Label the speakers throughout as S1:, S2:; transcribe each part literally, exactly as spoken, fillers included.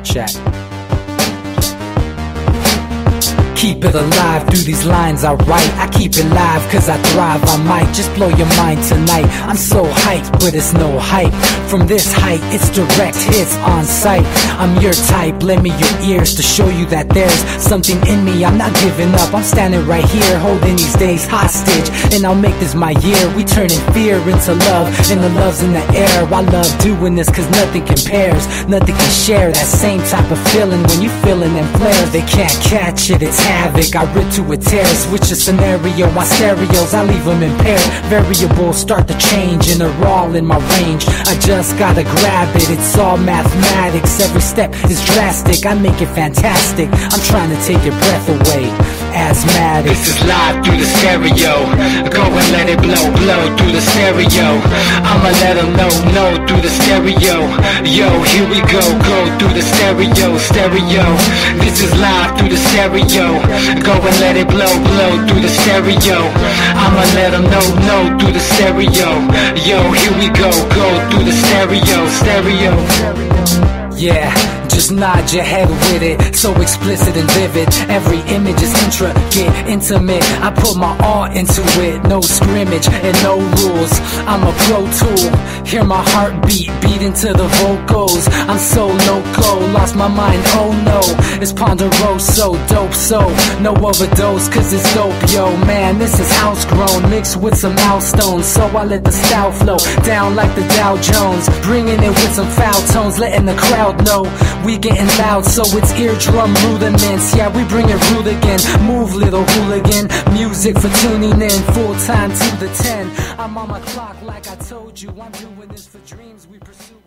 S1: Check. Keep it alive through these lines I write. I keep it live cause I thrive. I might just blow your mind tonight. I'm so hyped, but it's no hype. From this height, it's direct hits on sight. I'm your type, lend me your ears to show you that there's something in me. I'm not giving up, I'm standing right here, holding these days hostage. And I'll make this my year. We turning fear into love, and the love's in the air. I love doing this cause nothing compares. Nothing can share that same type of feeling when you feeling them flares. They can't catch it, it's havoc. I rip to a tear, switch a scenario on stereos, I leave them impaired. Variables start to change and they're all in my range. I just gotta grab it, it's all mathematics. Every step is drastic, I make it fantastic. I'm trying to take your breath away. Asthmatic.
S2: This is live through the stereo. Go and let it blow, blow through the stereo. I'ma let them know, know through the stereo. Yo, here we go, go through the stereo, stereo. This is live through the stereo. Go and let it blow, blow through the stereo. I'ma let them know, know through the stereo. Yo, here we go, go through the stereo, stereo.
S1: Yeah, just nod your head with it, so explicit and vivid. Every image is intricate, intimate. I put my all into it, no scrimmage and no rules. I'm a pro tool, hear my heartbeat, beat into the vocals. I'm so loco, lost my mind, oh no. It's Ponderoso, dope, so no overdose, cause it's dope, yo. Man, this is house grown, mixed with some milestones. So I let the style flow down like the Dow Jones, bringing it with some foul tones, letting the crowd know we getting loud, so it's eardrum rudiments. Yeah, we bring it rude again. Move, little hooligan. Music for tuning in, full time to the ten. I'm on my clock like I told you. I'm doing this for dreams we pursuing.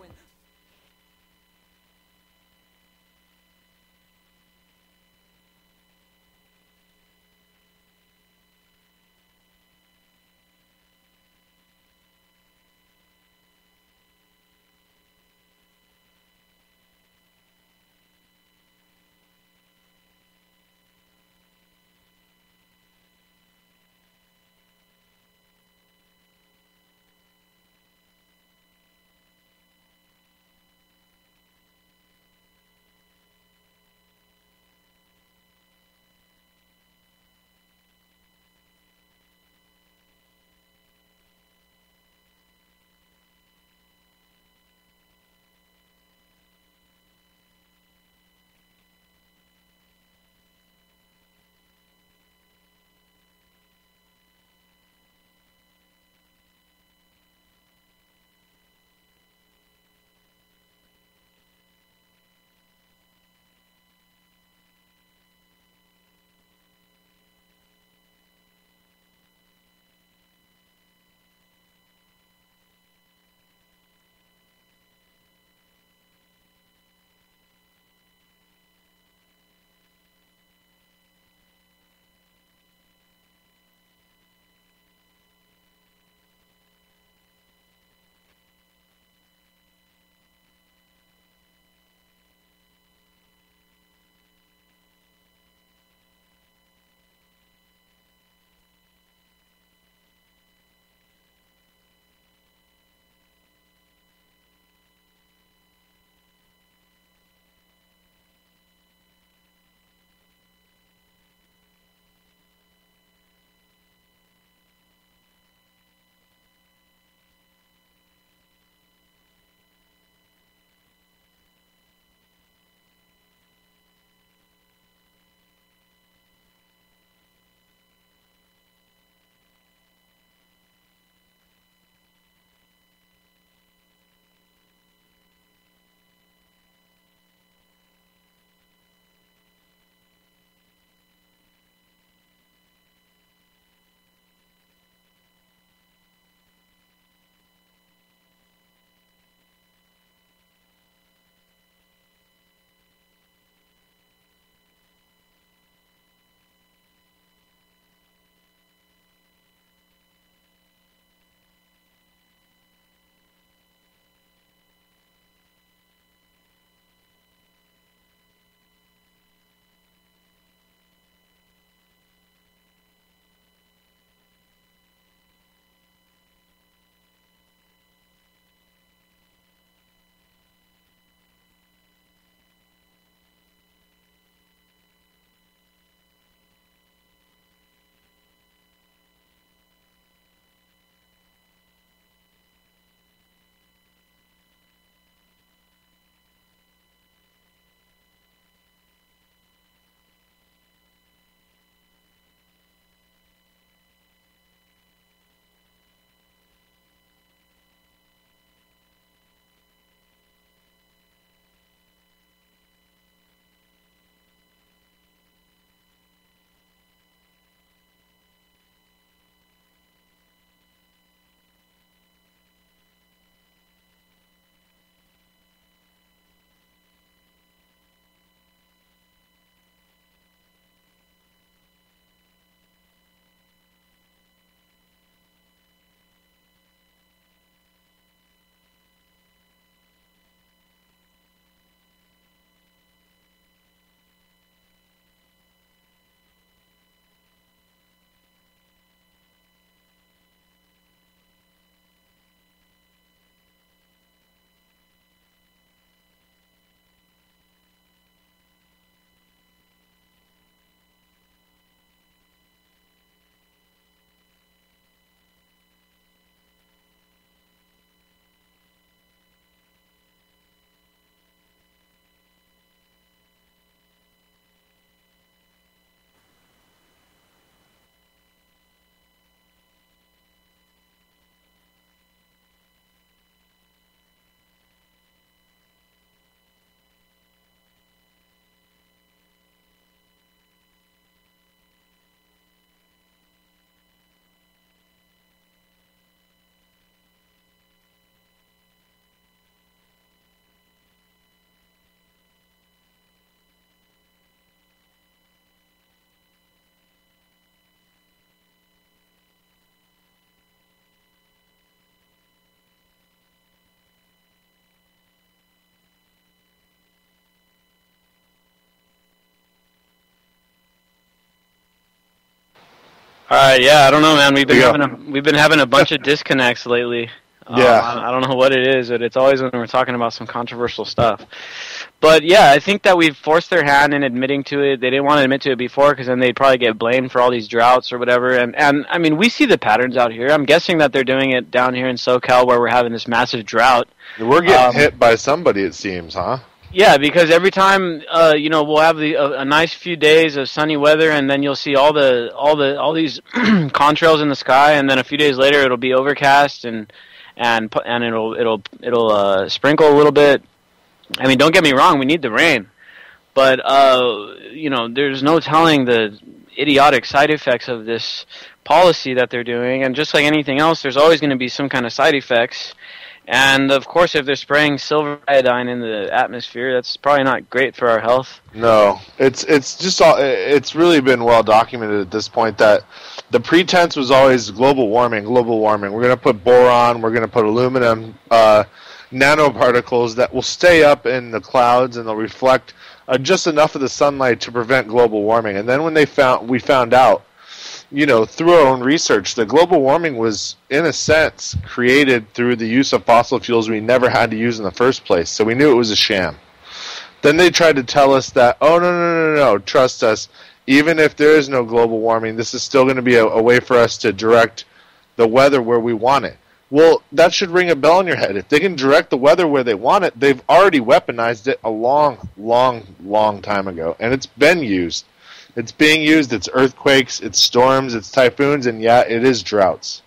S3: Uh, yeah, I don't know, man. We've been
S4: Yeah.
S3: having a we've been having a bunch of disconnects lately.
S4: Yeah.
S3: Um, I I don't know what it is, but it's always when we're talking about some controversial stuff. But yeah, I think that we've forced their hand in admitting to it. They didn't want to admit to it before because then they'd probably get blamed for all these droughts or whatever. And and I mean, we see the patterns out here. I'm guessing that they're doing it down here in SoCal where we're having this massive drought.
S4: We're getting
S3: Um,
S4: hit by somebody, it seems, huh?
S3: Yeah, because every time uh, you know we'll have the, a, a nice few days of sunny weather, and then you'll see all the all the all these contrails in the sky, and then a few days later it'll be overcast and and pu- and it'll it'll it'll uh, sprinkle a little bit. I mean, don't get me wrong, we need the rain, but uh, you know there's no telling the idiotic side effects of this policy that they're doing, and just like anything else, there's always going to be some kind of side effects. And, of course, if they're spraying silver iodine in the atmosphere, that's probably not great for our health.
S4: No, it's it's just all, it's really been well documented at this point that the pretense was always global warming, global warming. We're going to put boron, we're going to put aluminum uh, nanoparticles that will stay up in the clouds and they'll reflect uh, just enough of the sunlight to prevent global warming. And then when they found we found out, you know, through our own research, that global warming was, in a sense, created through the use of fossil fuels we never had to use in the first place. So we knew it was a sham. Then they tried to tell us that, oh, no, no, no, no, trust us. Even if there is no global warming, this is still going to be a, a way for us to direct the weather where we want it. Well, that should ring a bell in your head. If they can direct the weather where they want it, they've already weaponized it a long, long, long time ago. And it's been used. It's being used. It's earthquakes, it's storms, it's typhoons, and yeah, it is droughts.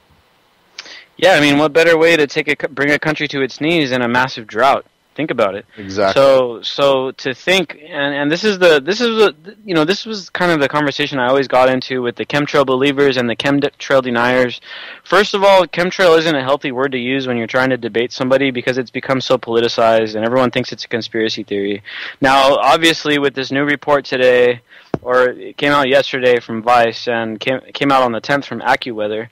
S3: Yeah, I mean, what better way to take a, bring a country to its knees than a massive drought? Think about it.
S4: Exactly.
S3: So, so to think, and, and this is the this is the you know this was kind of the conversation I always got into with the chemtrail believers and the chemtrail deniers. First of all, chemtrail isn't a healthy word to use when you're trying to debate somebody because it's become so politicized and everyone thinks it's a conspiracy theory. Now, obviously, with this new report today, or it came out yesterday from Vice and came came out on the tenth from AccuWeather.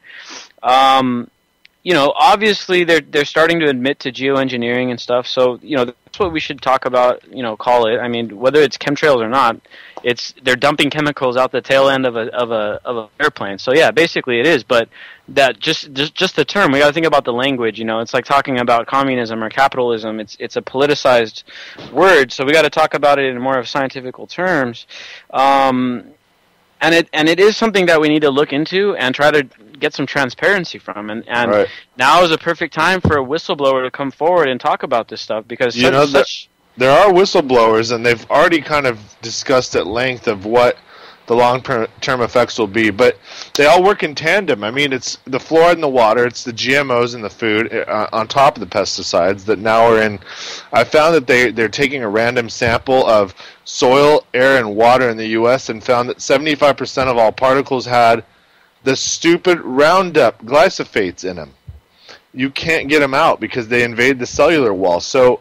S3: Um, You know, obviously they're they're starting to admit to geoengineering and stuff. So you know that's what we should talk about. You know, call it. I mean, whether it's chemtrails or not, it's they're dumping chemicals out the tail end of a of a of an airplane. So yeah, basically it is. But that just just just the term. We got to think about the language. You know, it's like talking about communism or capitalism. It's it's a politicized word. So we got to talk about it in more of scientific terms. Um, And it and it is something that we need to look into and try to get some transparency from. And, and
S4: Right.
S3: now is a perfect time for a whistleblower to come forward and talk about this stuff because
S4: You
S3: such,
S4: know, the-
S3: such
S4: There are whistleblowers, and they've already kind of discussed at length of what the long-term effects will be, but they all work in tandem. I mean, it's the fluoride in the water, it's the G M Os in the food, uh, on top of the pesticides that now are in. I found that they, they're taking a random sample of soil, air, and water in the U S and found that seventy-five percent of all particles had the stupid Roundup glyphosates in them. You can't get them out because they invade the cellular wall. So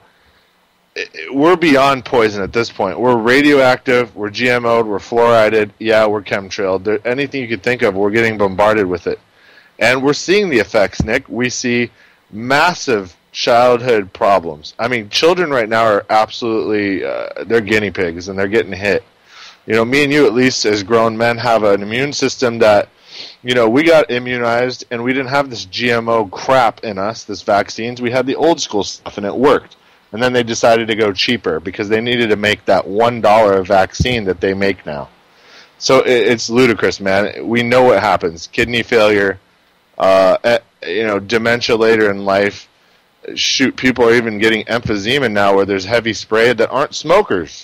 S4: we're beyond poison at this point. We're radioactive, we're G M O'd, we're fluorided, yeah, we're chemtrailed. There, anything you could think of, we're getting bombarded with it. And we're seeing the effects, Nick. We see massive childhood problems. I mean, children right now are absolutely, uh, they're guinea pigs, and they're getting hit. You know, me and you, at least, as grown men, have an immune system that, you know, we got immunized, and we didn't have this G M O crap in us, this vaccines. We had the old school stuff, and it worked. And then they decided to go cheaper because they needed to make that one dollar vaccine that they make now. So it, it's ludicrous, man. We know what happens. Kidney failure, uh, you know, dementia later in life. Shoot, people are even getting emphysema now where there's heavy spray that aren't smokers.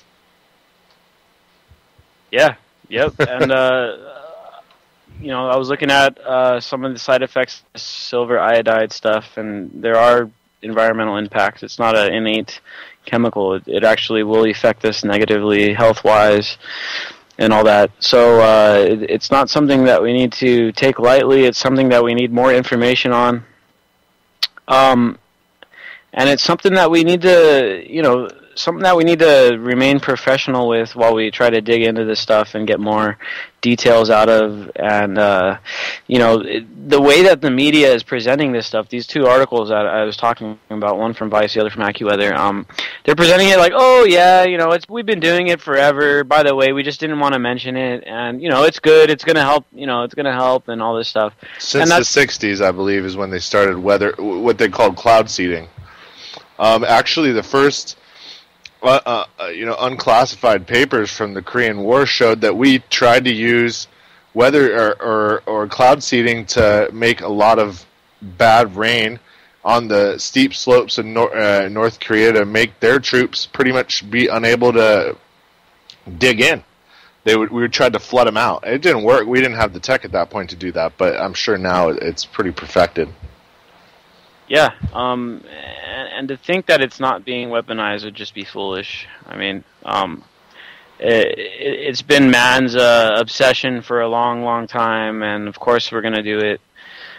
S3: yeah, yep. And uh, you know, I was looking at uh, some of the side effects of silver iodide stuff, and there are environmental impacts. It's not an innate chemical. It, it actually will affect us negatively health-wise and all that. So uh, it, it's not something that we need to take lightly. It's something that we need more information on. Um, and it's something that we need to, you know, something that we need to remain professional with while we try to dig into this stuff and get more details out of. And uh, you know, it, the way that the media is presenting this stuff, these two articles that I was talking about, one from Vice, the other from AccuWeather, um, they're presenting it like, oh yeah, you know, it's we've been doing it forever. By the way, we just didn't want to mention it, and you know, it's good. It's gonna help. You know, it's gonna help, and all this stuff.
S4: Since the sixties, I believe, is when they started weather, what they called cloud seeding. Um, actually, the first, uh, uh, you know, unclassified papers from the Korean War showed that we tried to use weather or, or, or cloud seeding to make a lot of bad rain on the steep slopes of nor- uh, North Korea to make their troops pretty much be unable to dig in. They would, we would try to flood them out. It didn't work. We didn't have the tech at that point to do that, but I'm sure now it's pretty perfected.
S3: Yeah, um, and, and to think that it's not being weaponized would just be foolish. I mean, um, it, it, it's been man's uh, obsession for a long, long time, and of course we're going to do it.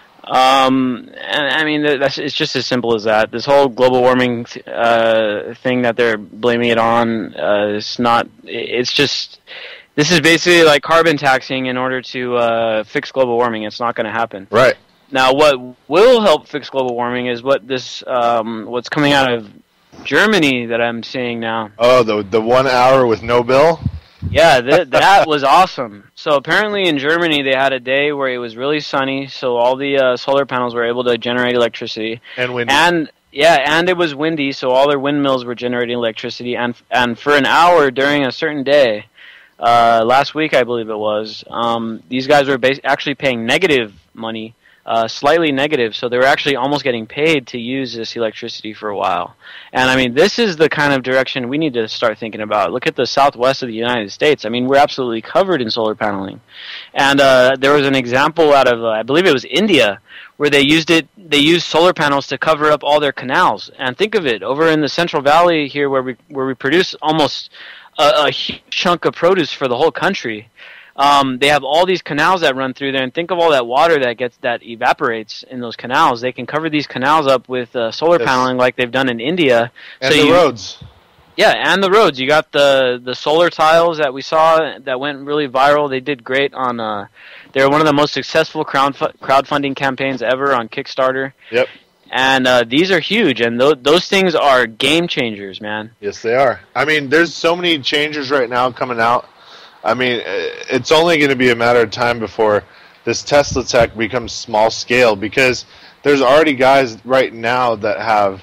S3: Um, and I mean, that's, it's just as simple as that. This whole global warming th- uh, thing that they're blaming it on uh, is not. It's just. This is basically like carbon taxing in order to uh, fix global warming. It's not going to happen.
S4: Right.
S3: Now, what will help fix global warming is what this, um, what's coming out of Germany that I'm seeing now.
S4: Oh, the the one hour with no bill?
S3: Yeah, th- that was awesome. So apparently in Germany they had a day where it was really sunny, so all the uh, solar panels were able to generate electricity.
S4: And windy.
S3: And yeah, and it was windy, so all their windmills were generating electricity. And and for an hour during a certain day, uh, last week I believe it was, um, these guys were bas- actually paying negative money. Uh, slightly negative, so they were actually almost getting paid to use this electricity for a while. And I mean, this is the kind of direction we need to start thinking about. Look at the southwest of the United States. I mean, we're absolutely covered in solar paneling. And uh, there was an example out of, uh, I believe it was India, where they used it. They used solar panels to cover up all their canals. And think of it, over in the Central Valley here, where we where we produce almost a, a huge chunk of produce for the whole country. Um, they have all these canals that run through there, and think of all that water that gets that evaporates in those canals. They can cover these canals up with uh, solar
S4: yes.
S3: paneling like they've done in India.
S4: And
S3: so
S4: the
S3: you,
S4: roads.
S3: Yeah, and the roads. You got the, the solar tiles that we saw that went really viral. They did great on. Uh, they were one of the most successful crowd crowdfunding campaigns ever on Kickstarter.
S4: Yep.
S3: And uh, these are huge, and th- those things are game changers, man.
S4: Yes, they are. I mean, there's so many changes right now coming out. I mean, it's only going to be a matter of time before this Tesla tech becomes small scale, because there's already guys right now that have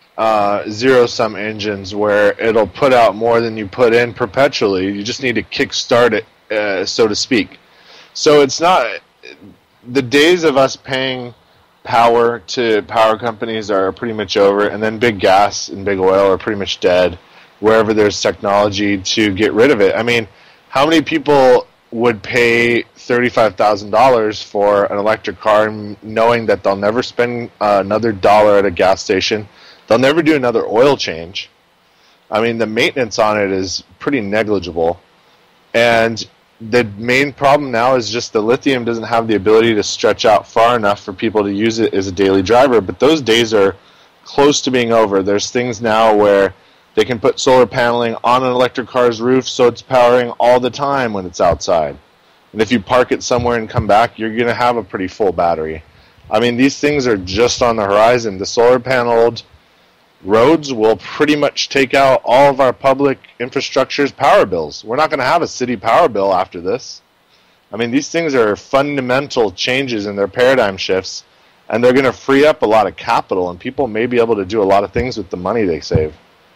S4: uh, zero-sum engines where it'll put out more than you put in perpetually. You just need to kickstart it, uh, so to speak. So it's not... The days of us paying power to power companies are pretty much over, and then big gas and big oil are pretty much dead wherever there's technology to get rid of it. I mean... How many people would pay thirty-five thousand dollars for an electric car knowing that they'll never spend uh, another dollar at a gas station? They'll never do another oil change. I mean, the maintenance on it is pretty negligible. And the main problem now is just the lithium doesn't have the ability to stretch out far enough for people to use it as a daily driver. But those days are close to being over. There's things now where they can put solar paneling on an electric car's roof so it's powering all the time when it's outside. And if you park it somewhere and come back, you're going to have a pretty full battery. I mean, these things are just on the horizon. The solar paneled roads will pretty much take out all of our public infrastructure's power bills. We're not going to have a city power bill after this. I mean, these things are fundamental changes in their paradigm shifts, and they're going to free up a lot of capital, and people may be able to do a lot of things with the money they save.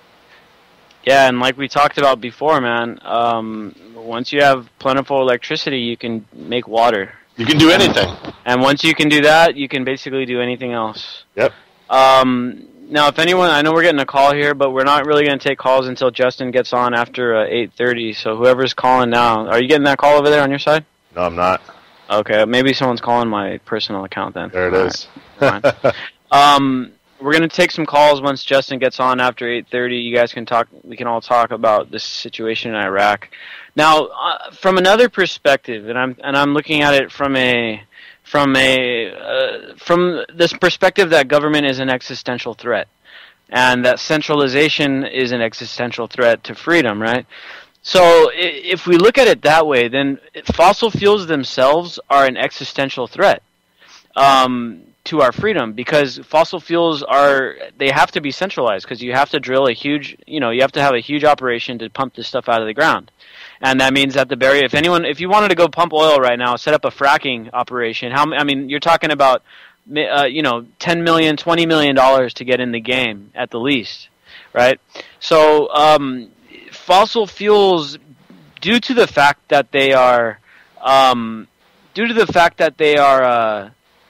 S3: Yeah, and like we talked about before, man, um, once you have plentiful electricity, you can make water.
S4: You can do anything.
S3: And once you can do that, you can basically do anything else.
S4: Yep.
S3: Um, now, if anyone, I know we're getting a call here, but we're not really going to take calls until Justin gets on after uh, eight thirty, so whoever's calling now, are you getting that call over there on your side?
S4: No, I'm not.
S3: Okay, maybe someone's calling my personal account then.
S4: There it
S3: All
S4: is.
S3: Right. um... We're going to take some calls once Justin gets on after eight thirty. You guys can talk. We can all talk about this situation in Iraq. Now, uh, from another perspective, and I'm and I'm looking at it from a from a uh, from this perspective that government is an existential threat. and that centralization is an existential threat to freedom, right? So if we look at it that way, then fossil fuels themselves are an existential threat um, to our freedom, because fossil fuels are, they have to be centralized, because you have to drill a huge, you know, you have to have a huge operation to pump this stuff out of the ground. And that means that the barrier, if anyone, if you wanted to go pump oil right now, set up a fracking operation, how, I mean, you're talking about, uh, you know, ten million dollars, twenty million dollars to get in the game at the least, right? So, um, fossil fuels, due to the fact that they are, um, due to the fact that they are, uh,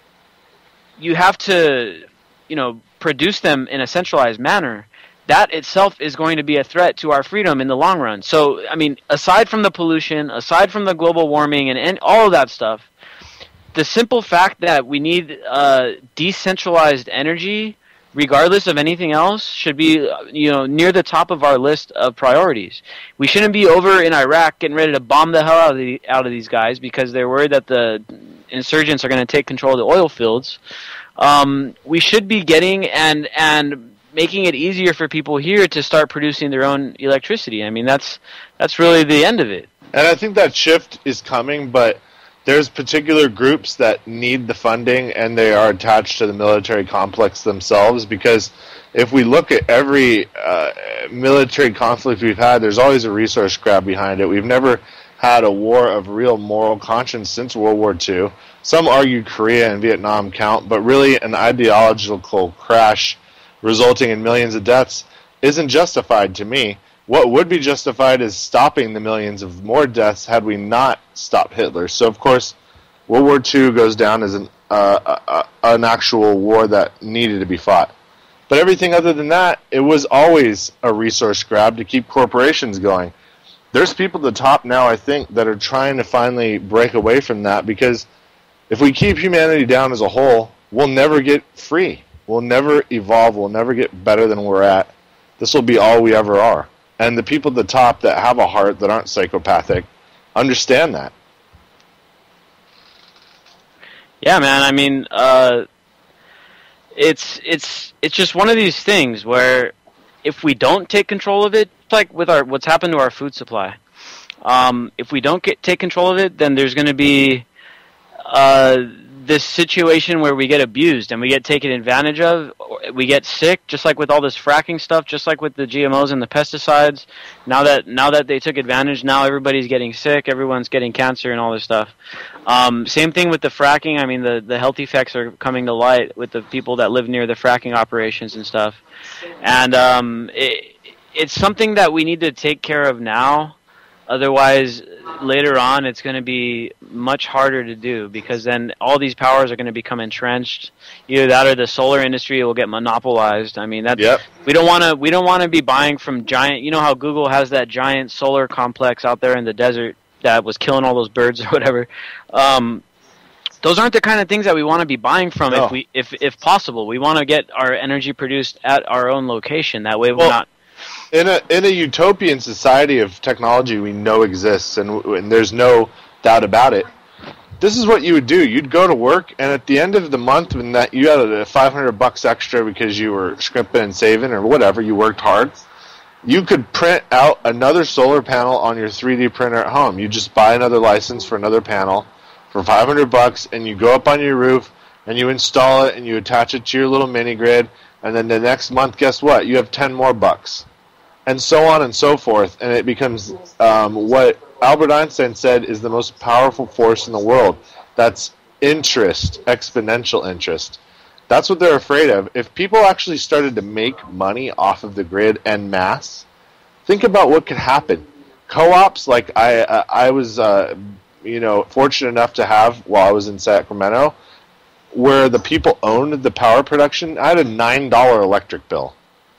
S3: you have to, you know, produce them in a centralized manner, that itself is going to be a threat to our freedom in the long run. So, I mean, aside from the pollution, aside from the global warming and, and all of that stuff, the simple fact that we need uh, decentralized energy, regardless of anything else, should be, you know, near the top of our list of priorities. We shouldn't be over in Iraq getting ready to bomb the hell out of, the, out of these guys because they're worried that the insurgents are going to take control of the oil fields. Um, we should be getting and and making it easier for people here to start producing their own electricity. I mean, that's that's really the end of it.
S4: And I think that shift is coming, but there's particular groups that need the funding, and they are attached to the military complex themselves, because if we look at every uh, military conflict we've had, there's always a resource grab behind it. We've never had a war of real moral conscience since World War Two. Some argue Korea and Vietnam count, but really an ideological crash resulting in millions of deaths isn't justified to me. What would be justified is stopping the millions of more deaths had we not stopped Hitler. So, of course, World War Two goes down as an, uh, uh, an actual war that needed to be fought. But everything other than that, it was always a resource grab to keep corporations going. There's people at the top now, I think, that are trying to finally break away from that, because if we keep humanity down as a whole, we'll never get free. We'll never evolve. We'll never get better than we're at. This will be all we ever are. And the people at the top that have a heart, that aren't psychopathic, understand that.
S3: Yeah, man. I mean, uh, it's it's it's just one of these things where if we don't take control of it, it's like with our what's happened to our food supply. Um, if we don't get take control of it, then there's going to be uh, this situation where we get abused and we get taken advantage of, we get sick, just like with all this fracking stuff, just like with the G M Os and the pesticides. Now that now that they took advantage, now everybody's getting sick, everyone's getting cancer and all this stuff. Um, same thing with the fracking. I mean, the, the health effects are coming to light with the people that live near the fracking operations and stuff. And um, it, it's something that we need to take care of now. Otherwise, later on, it's going to be much harder to do, because then all these powers are going to become entrenched. Either that, or the solar industry will get monopolized. I mean, that
S4: yep.
S3: we don't want to. We don't want to be buying from giant. You know how Google has that giant solar complex out there in the desert that was killing all those birds or whatever. Um, those aren't the kind of things that we want to be buying from.
S4: No.
S3: If we, if if possible, we want to get our energy produced at our own location. That way, we're
S4: well,
S3: not.
S4: In a in a utopian society of technology we know exists, and, and there's no doubt about it, this is what you would do. You'd go to work, and at the end of the month, when that you had five hundred bucks extra because you were scrimping and saving or whatever, you worked hard, you could print out another solar panel on your three D printer at home. You just buy another license for another panel for five hundred bucks, and you go up on your roof, and you install it, and you attach it to your little mini grid, and then the next month, guess what? You have ten more bucks. And so on and so forth, and it becomes um, what Albert Einstein said is the most powerful force in the world. That's interest, exponential interest. That's what they're afraid of. If people actually started to make money off of the grid en masse, think about what could happen. Co-ops, like I, uh, I was, uh, you know, fortunate enough to have while I was in Sacramento, where the people owned the power production. I had a nine dollar electric bill.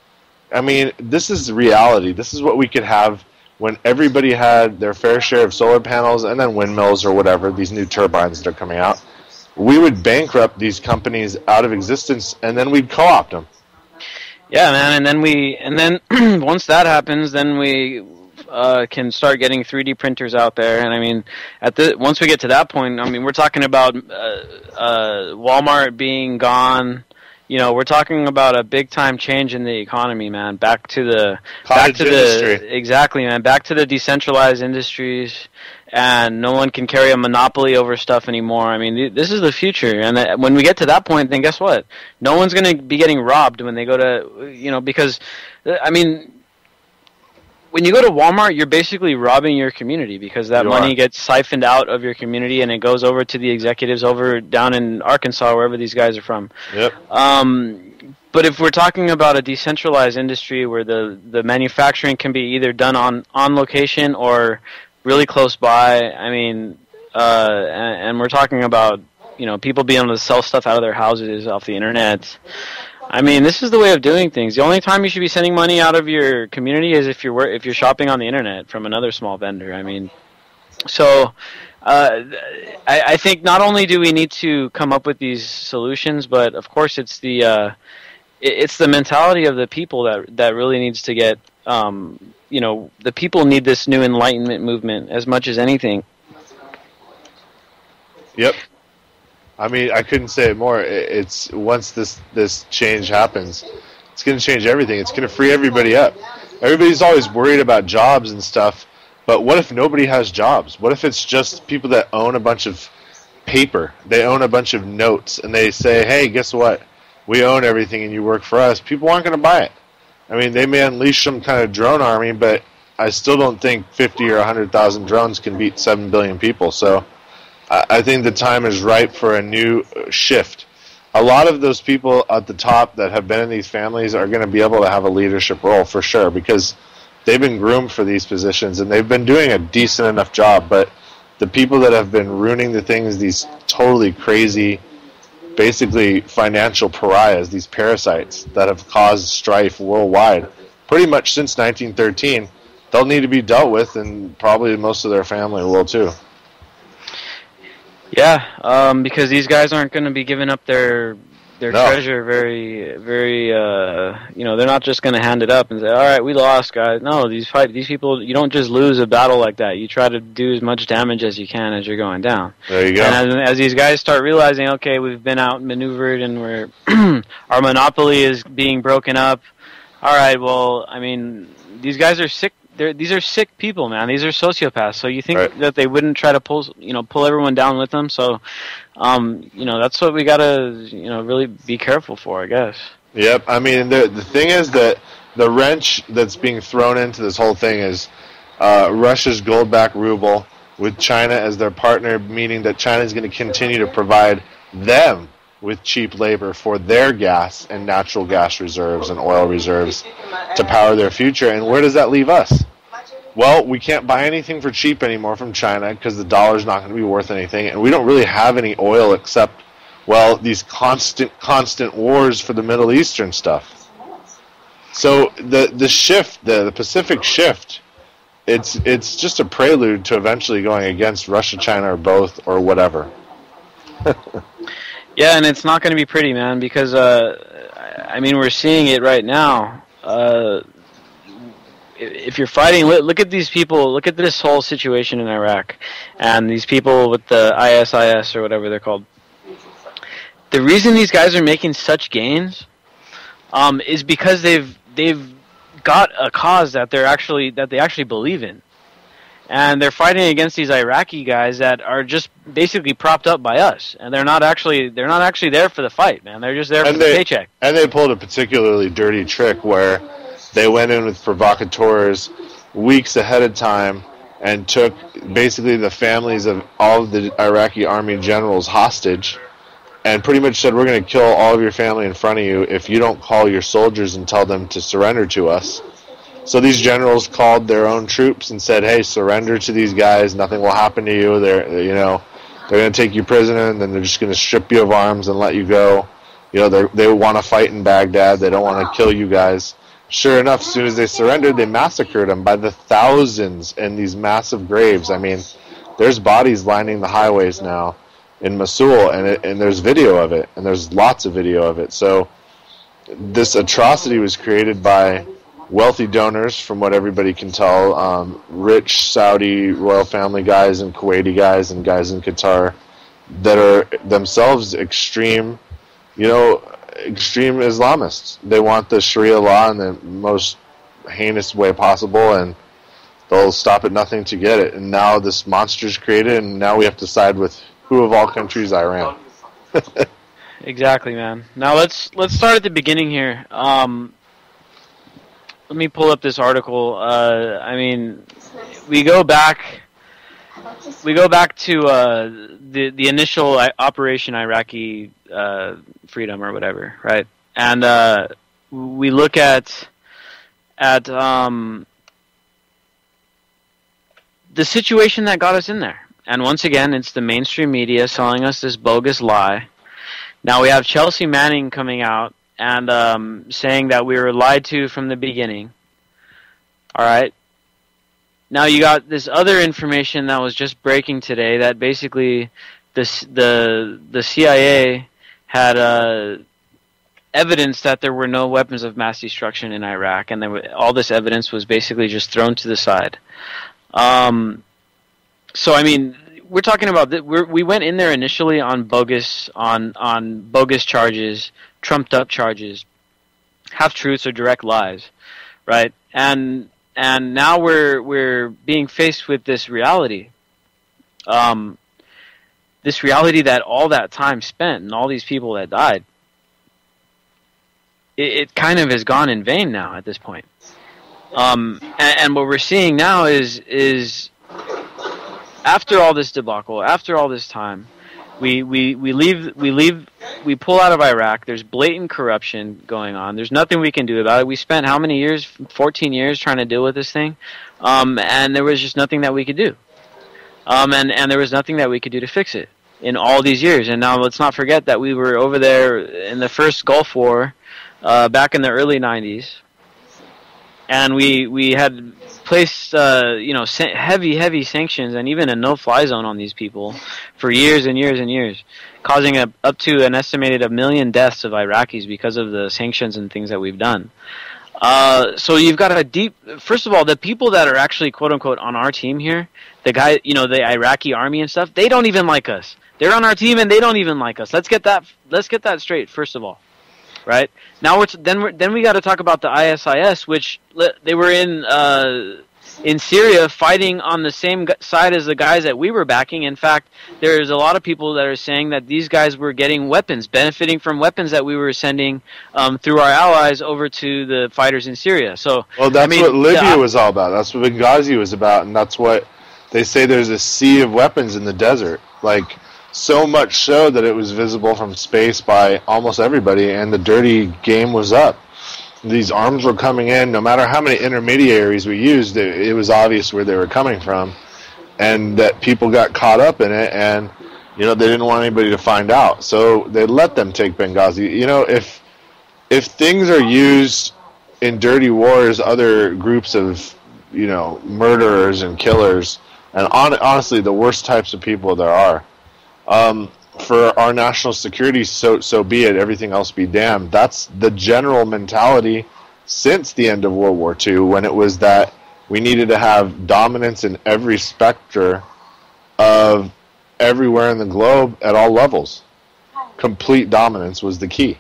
S4: I mean, this is reality. This is what we could have when everybody had their fair share of solar panels and then windmills or whatever, these new turbines that are coming out. We would bankrupt these companies out of existence, and then we'd co-opt them.
S3: Yeah, man, and then we, and then once that happens, then we uh, can start getting three D printers out there. And I mean, at the once we get to that point, I mean, we're talking about uh, uh, Walmart being gone. you know, we're talking about a big time change in the economy, man. Back to the
S4: Cottage
S3: back to
S4: industry.
S3: the exactly, man. Back to the decentralized industries, and no one can carry a monopoly over stuff anymore. I mean, th- this is the future, and that, when we get to that point, then guess what? No one's going to be getting robbed when they go to, you know, because, I mean, when you go to Walmart, you're basically robbing your community because that
S4: You
S3: money
S4: are.
S3: gets siphoned out of your community and it goes over to the executives over down in Arkansas, wherever these guys are from.
S4: Yep.
S3: Um, but if we're talking about a decentralized industry where the, the manufacturing can be either done on, on location or really close by, I mean, uh, and, and we're talking about, you know, people being able to sell stuff out of their houses off the internet. I mean, this is the way of doing things. The only time you should be sending money out of your community is if you're wor- if you're shopping on the internet from another small vendor. I mean, so uh, I, I think not only do we need to come up with these solutions, but of course it's the uh, it, it's the mentality of the people that that really needs to get. Um, you know, the people need this new enlightenment movement as much as anything.
S4: Yep. I mean, I couldn't say it more. It's once this this change happens, it's going to change everything. It's going to free everybody up. Everybody's always worried about jobs and stuff, but what if nobody has jobs? What if it's just people that own a bunch of paper? They own a bunch of notes, and they say, hey, guess what? We own everything, and you work for us. People aren't going to buy it. I mean, they may unleash some kind of drone army, but I still don't think fifty or one hundred thousand drones can beat seven billion people, so I think the time is ripe for a new shift. A lot of those people at the top that have been in these families are going to be able to have a leadership role for sure because they've been groomed for these positions and they've been doing a decent enough job. But the people that have been ruining the things, these totally crazy, basically financial pariahs, these parasites that have caused strife worldwide, pretty much since nineteen thirteen, they'll need to be dealt with, and probably most of their family will too.
S3: Yeah, um, because these guys aren't going to be giving up their their
S4: No.
S3: treasure very, very. Uh, you know, they're not just going to hand it up and say, "All right, we lost, guys." No, these fight these people. You don't just lose a battle like that. You try to do as much damage as you can as you're going down.
S4: There you go.
S3: And as, as these guys start realizing, okay, we've been outmaneuvered and we're our monopoly is being broken up. All right, well, I mean, these guys are sick. They're, these are sick people, man. These are sociopaths. So you think
S4: Right.
S3: that they wouldn't try to pull, you know, pull everyone down with them? So, um, you know, that's what we gotta, you know, really be careful for, I guess.
S4: Yep. I mean, the the thing is that the wrench that's being thrown into this whole thing is uh, Russia's gold-backed ruble with China as their partner, meaning that China is going to continue to provide them with cheap labor for their gas and natural gas reserves and oil reserves to power their future. And where does that leave us? Well, we can't buy anything for cheap anymore from China because the dollar's not going to be worth anything, and we don't really have any oil except, well, these constant, constant wars for the Middle Eastern stuff. So the the shift, the, the Pacific shift, it's it's just a prelude to eventually going against Russia, China, or both, or whatever.
S3: Yeah, and it's not going to be pretty, man, because, uh, I mean, we're seeing it right now. Uh, if you're fighting, look at these people, look at this whole situation in Iraq, and these people with the I S I S or whatever they're called. The reason these guys are making such gains um, is because they've they've got a cause that they're actually that they actually believe in. And they're fighting against these Iraqi guys that are just basically propped up by us, and they're not actually they're not actually there for the fight, man. They're just there
S4: And
S3: for
S4: they-
S3: the paycheck.
S4: And they pulled a particularly dirty trick where they went in with provocateurs weeks ahead of time and took basically the families of all of the Iraqi army generals hostage and pretty much said, we're going to kill all of your family in front of you if you don't call your soldiers and tell them to surrender to us. So these generals called their own troops and said, hey, surrender to these guys. Nothing will happen to you. They're, you know, they're going to take you prisoner, and then they're just going to strip you of arms and let you go. You know, they they want to fight in Baghdad. They don't want to kill you guys. Sure enough, as soon as they surrendered, they massacred them by the thousands in these massive graves. I mean, there's bodies lining the highways now in Mosul, and it, and there's video of it, and there's lots of video of it. So this atrocity was created by wealthy donors, from what everybody can tell, um, rich Saudi royal family guys and Kuwaiti guys and guys in Qatar that are themselves extreme. You know, extreme Islamists. They want the Sharia law in the most heinous way possible, and they'll stop at nothing to get it. And now this monster's created, and now we have to side with who of all countries? Iran.
S3: Exactly, man. Now let's let's start at the beginning here. Um, let me pull up this article. Uh, I mean, we go back. We go back to uh, the the initial Operation Iraqi uh, Freedom or whatever, right? And uh, we look at at um, the situation that got us in there. And once again, it's the mainstream media selling us this bogus lie. Now we have Chelsea Manning coming out and um, saying that we were lied to from the beginning. All right. Now you got this other information that was just breaking today that basically this, the the C I A had uh, evidence that there were no weapons of mass destruction in Iraq, and there were, all this evidence was basically just thrown to the side. Um, so I mean, we're talking about that. We're, we went in there initially on bogus on on bogus charges, trumped up charges, half truths or direct lies, right? And And now we're we're being faced with this reality, um, this reality that all that time spent and all these people that died, it, it kind of has gone in vain now at this point. Um, and, and what we're seeing now is is after all this debacle, after all this time, we we we leave we leave. We pull out of Iraq. There's blatant corruption going on. There's nothing we can do about it. We spent how many years? fourteen years trying to deal with this thing. Um, and there was just nothing that we could do. Um, and, and there was nothing that we could do to fix it in all these years. And now let's not forget that we were over there in the first Gulf War uh, back in the early nineties. And we we had placed uh, you know heavy, heavy sanctions and even a no-fly zone on these people for years and years and years, causing a, up to an estimated a million deaths of Iraqis because of the sanctions and things that we've done. Uh, so you've got a deep. First of all, the people that are actually quote unquote on our team here, the guy, you know, the Iraqi army and stuff, they don't even like us. They're on our team and they don't even like us. Let's get that. Let's get that straight. First of all. Right now, we're t- then we're, then we got to talk about the I S I S, which le- they were in uh, in Syria fighting on the same g- side as the guys that we were backing. In fact, there's a lot of people that are saying that these guys were getting weapons, benefiting from weapons that we were sending um, through our allies over to the fighters in Syria. So,
S4: well, that's I mean, what Libya
S3: the,
S4: was all about. That's what Benghazi was about, and that's what they say. There's a sea of weapons in the desert, like. So much so that it was visible from space by almost everybody, and the dirty game was up. These arms were coming in. No matter how many intermediaries we used, it, it was obvious where they were coming from, and that people got caught up in it, and you know they didn't want anybody to find out, so they let them take Benghazi. You know, if if things are used in dirty wars, other groups of you know murderers and killers, and on, honestly, the worst types of people there are. Um, for our national security, so so be it. Everything else be damned. That's the general mentality since the end of World War Two, when it was that we needed to have dominance in every specter of everywhere in the globe at all levels. Complete dominance was the key.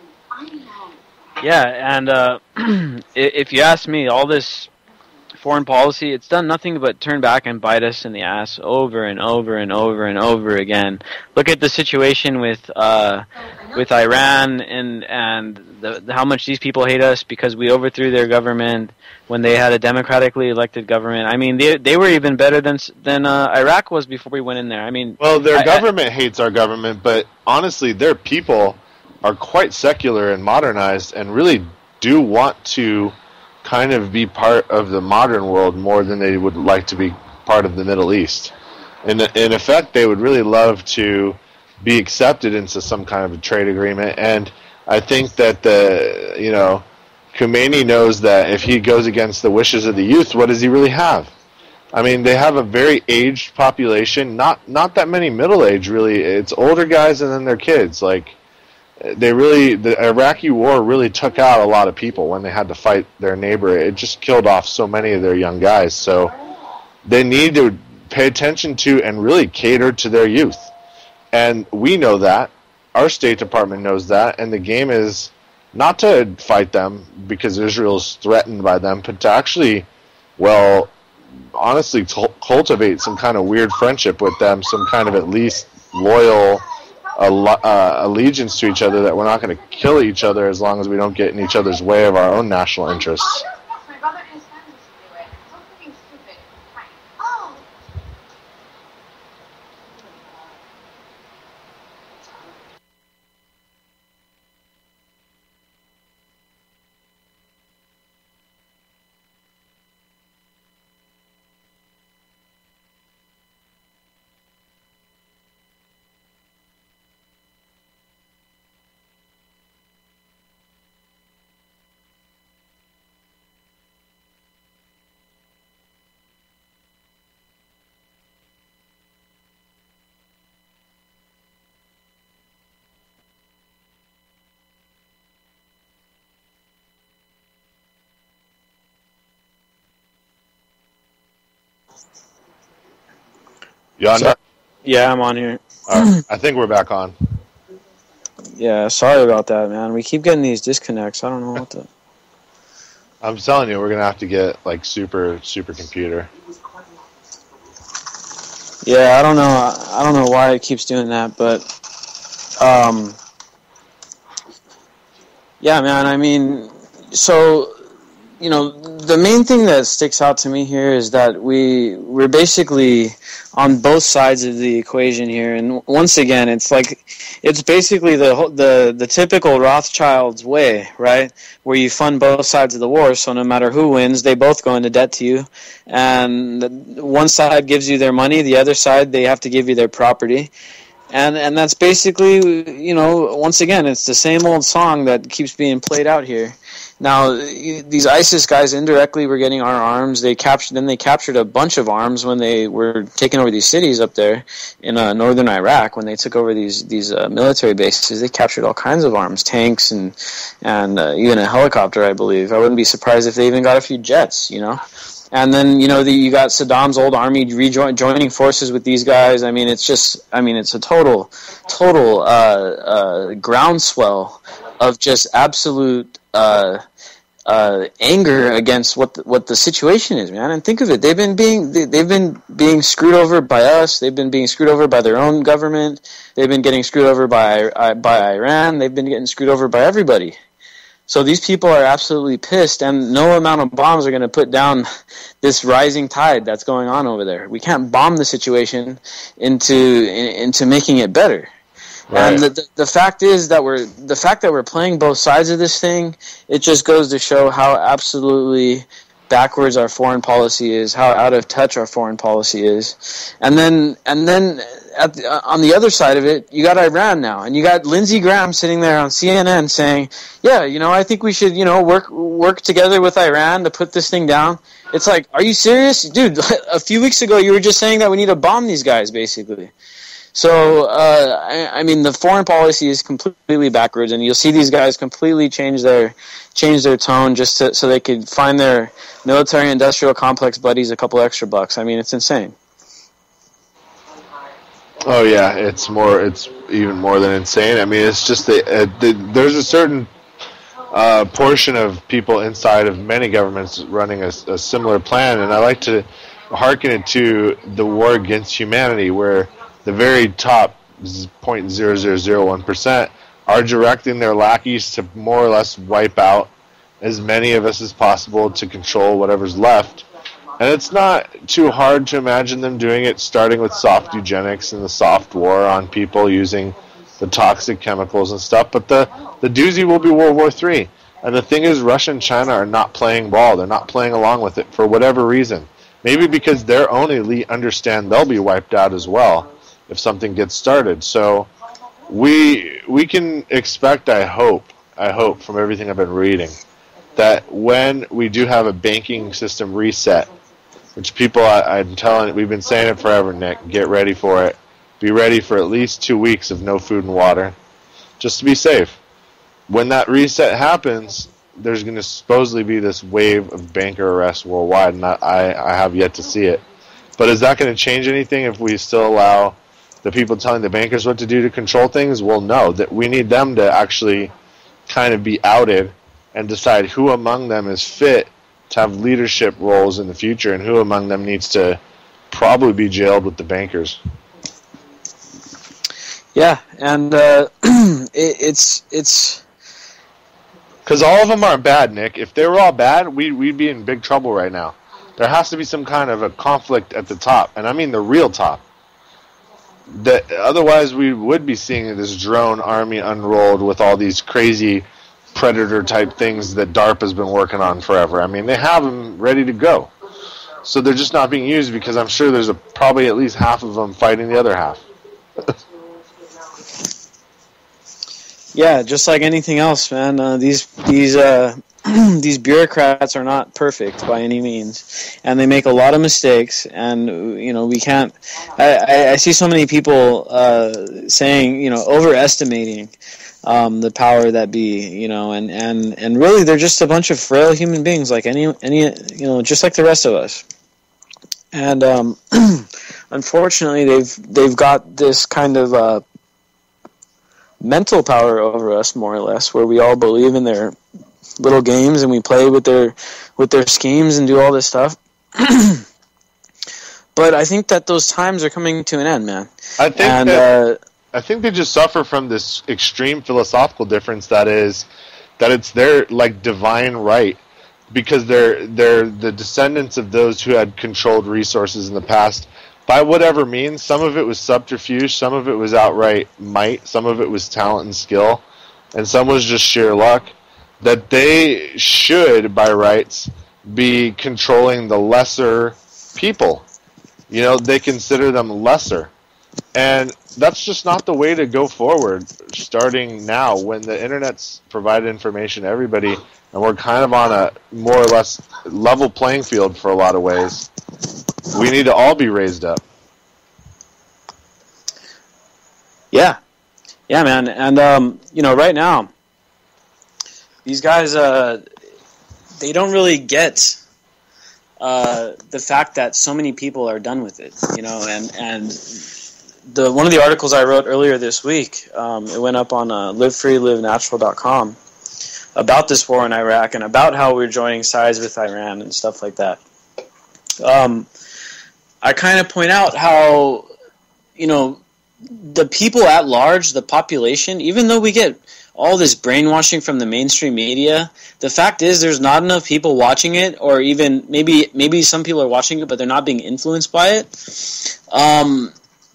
S3: Yeah, and uh, if you ask me, all this foreign policy, it's done nothing but turn back and bite us in the ass over and over and over and over again. Look at the situation with uh, with Iran and and the, the, how much these people hate us because we overthrew their government when they had a democratically elected government. I mean, they they were even better than than uh, Iraq was before we went in there. I mean,
S4: well, their
S3: I,
S4: government
S3: I,
S4: hates our government, but honestly, their people are quite secular and modernized and really do want to kind of be part of the modern world more than they would like to be part of the Middle East. In, in effect, they would really love to be accepted into some kind of a trade agreement, and I think that the, you know, Khomeini knows that if he goes against the wishes of the youth, what does he really have? I mean, they have a very aged population, not not that many middle-aged, really. It's older guys and then their kids. Like, they really, the Iraqi war really took out a lot of people when they had to fight their neighbor. It just killed off so many of their young guys. So they need to pay attention to and really cater to their youth. And we know that. our State Department knows that, and the game is not to fight them because Israel's threatened by them, but to actually, well, honestly, to cultivate some kind of weird friendship with them, some kind of at least loyal uh, allegiance to each other, that we're not going to kill each other as long as we don't get in each other's way of our own national interests. You on?
S5: So, yeah, I'm on here.
S4: Right, I think we're back on.
S5: Yeah, sorry about that, man. We keep getting these disconnects. I don't know what the...
S4: I'm telling you, we're going to have to get, like, super, super computer.
S5: Yeah, I don't know. I don't know why it keeps doing that, but... Um, yeah, man, I mean... So, you know, the main thing that sticks out to me here is that we, we're basically on both sides of the equation here, and once again, it's like, it's basically the the the typical Rothschild's way, right? Where you fund both sides of the war, so no matter who wins, they both go into debt to you, and one side gives you their money, the other side, they have to give you their property. And and that's basically, you know, once again, it's the same old song that keeps being played out here. Now, these ISIS guys indirectly were getting our arms. They captured, then they captured a bunch of arms when they were taking over these cities up there in uh, northern Iraq. When they took over these these uh, military bases, they captured all kinds of arms, tanks, and and uh, even a helicopter, I believe. I wouldn't be surprised if they even got a few jets, you know. And then, you know, the, you got Saddam's old army rejoin, joining forces with these guys. I mean, it's just, I mean, it's a total, total uh, uh, groundswell of just absolute uh, uh, anger against what the, what the situation is, man. And think of it, they've been being they, they've been being screwed over by us. They've been being screwed over by their own government. They've been getting screwed over by uh, by Iran. They've been getting screwed over by everybody. So these people are absolutely pissed, and no amount of bombs are going to put down this rising tide that's going on over there. We can't bomb the situation into into making it better. Right. And the, the the fact is that we're the fact that we're playing both sides of this thing. It just goes to show how absolutely backwards our foreign policy is, how out of touch our foreign policy is. And then and then at the, uh, on the other side of it, you got Iran now, and you got Lindsey Graham sitting there on C N N saying, yeah, you know, I think we should, you know, work work together with Iran to put this thing down. It's like, are you serious? Dude, a few weeks ago you were just saying that we need to bomb these guys, basically. So, uh, I, I mean, the foreign policy is completely backwards, and you'll see these guys completely change their change their tone just to, so they could find their military-industrial complex buddies a couple extra bucks. I mean, it's insane.
S4: Oh yeah, it's more. It's even more than insane. I mean, it's just the, uh, the there's a certain uh, portion of people inside of many governments running a, a similar plan, and I like to hearken it to the war against humanity, where the very top zero point zero zero zero one percent are directing their lackeys to more or less wipe out as many of us as possible to control whatever's left. And it's not too hard to imagine them doing it, starting with soft eugenics and the soft war on people using the toxic chemicals and stuff. But the, the doozy will be World War Three. And the thing is, Russia and China are not playing ball. They're not playing along with it for whatever reason. Maybe because their own elite understand they'll be wiped out as well if something gets started. So we we can expect, I hope, I hope from everything I've been reading, that when we do have a banking system reset, which people, I, I'm telling, we've been saying it forever, Nick, get ready for it. Be ready for at least two weeks of no food and water, just to be safe. When that reset happens, there's going to supposedly be this wave of banker arrests worldwide, and I, I have yet to see it. But is that going to change anything if we still allow the people telling the bankers what to do to control things? Well, no. That we need them to actually kind of be outed and decide who among them is fit to have leadership roles in the future and who among them needs to probably be jailed with the bankers.
S5: Yeah, and uh, it, it's it's
S4: because all of them aren't bad, Nick. If they were all bad, we we'd be in big trouble right now. There has to be some kind of a conflict at the top, and I mean the real top. That otherwise we would be seeing this drone army unrolled with all these crazy predator type things that DARPA has been working on forever. I mean, they have them ready to go, so they're just not being used because I'm sure there's a, probably at least half of them fighting the other half.
S5: Yeah, just like anything else, man. Uh, these these uh, these bureaucrats are not perfect by any means, and they make a lot of mistakes. And you know, we can't. I, I, I see so many people uh, saying, you know, overestimating um, the power that be, you know, and, and, and really they're just a bunch of frail human beings, like any any you know, just like the rest of us. And um, unfortunately, they've they've got this kind of uh, mental power over us, more or less, where we all believe in their little games and we play with their with their schemes and do all this stuff. But I think that those times are coming to an end, man.
S4: I think
S5: and,
S4: that,
S5: uh,
S4: I think they just suffer from this extreme philosophical difference that is that it's their like divine right, because they're they're the descendants of those who had controlled resources in the past by whatever means. Some of it was subterfuge, some of it was outright might, some of it was talent and skill, and some was just sheer luck. That they should, by rights, be controlling the lesser people. You know, they consider them lesser. And that's just not the way to go forward, starting now, when the internet's provided information to everybody, and we're kind of on a more or less level playing field for a lot of ways. We need to all be raised up.
S5: Yeah. Yeah, man. And, um, you know, right now, these guys, uh, they don't really get uh, the fact that so many people are done with it, you know, and, and the one of the articles I wrote earlier this week, um, it went up on uh, live free live natural dot com about this war in Iraq and about how we're joining sides with Iran and stuff like that. Um, I kind of point out how, you know, the people at large, the population, even though we get all this brainwashing from the mainstream media, the fact is there's not enough people watching it, or even maybe maybe some people are watching it but they're not being influenced by it. Um,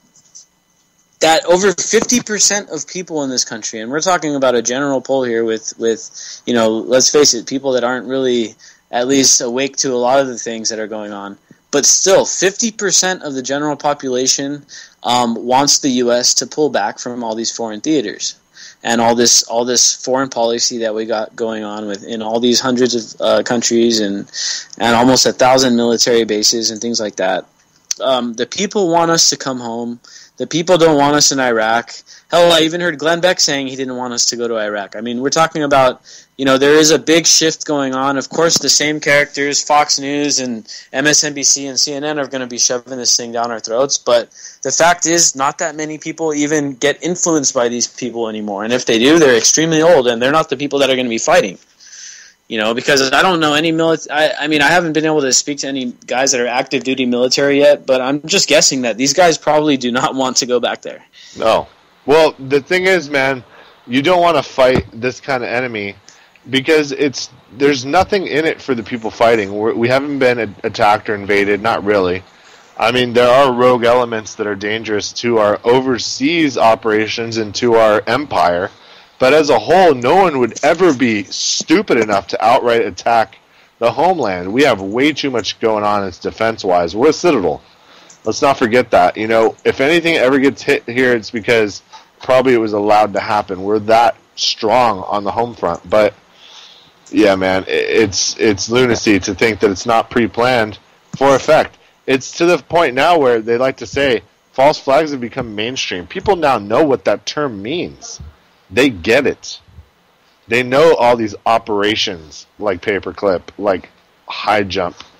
S5: that over fifty percent of people in this country, and we're talking about a general poll here with, with, you know, let's face it, people that aren't really at least awake to a lot of the things that are going on, but still fifty percent of the general population um, wants the U S to pull back from all these foreign theaters and all this all this foreign policy that we got going on with in all these hundreds of uh, countries and and almost a thousand military bases and things like that. Um, the people want us to come home. The people don't want us in Iraq. Hell, I even heard Glenn Beck saying he didn't want us to go to Iraq. I mean, we're talking about, you know, there is a big shift going on. Of course, the same characters, Fox News and M S N B C and C N N, are going to be shoving this thing down our throats. But the fact is, not that many people even get influenced by these people anymore. And if they do, they're extremely old, and they're not the people that are going to be fighting. You know, because I don't know any military. I, I mean, I haven't been able to speak to any guys that are active duty military yet, but I'm just guessing that these guys probably do not want to go back there.
S4: No. Well, the thing is, man, you don't want to fight this kind of enemy because it's there's nothing in it for the people fighting. We're, we haven't been attacked or invaded, not really. I mean, there are rogue elements that are dangerous to our overseas operations and to our empire. But as a whole, no one would ever be stupid enough to outright attack the homeland. We have way too much going on as defense-wise. We're a citadel. Let's not forget that. You know, if anything ever gets hit here, it's because probably it was allowed to happen. We're that strong on the home front. But, yeah, man, it's it's lunacy to think that it's not pre-planned for effect. It's to the point now where they like to say false flags have become mainstream. People now know what that term means. They get it. They know all these operations like Paperclip, like High Jump,